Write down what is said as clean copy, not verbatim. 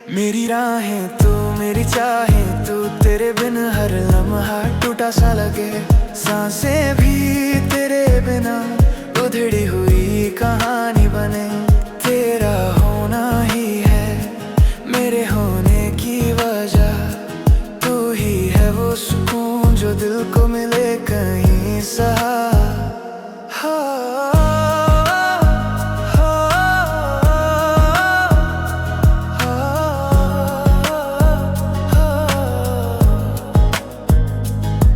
मेरी राहें तू मेरी चाहें तू, तेरे बिन हर लम्हा टूटा सा लगे। सांसें भी तेरे बिना उधड़ी हुई कहानी बने। तेरा होना ही है मेरे होने की वजह, तू ही है वो सुकून जो दिल को मिले कहीं सहारा।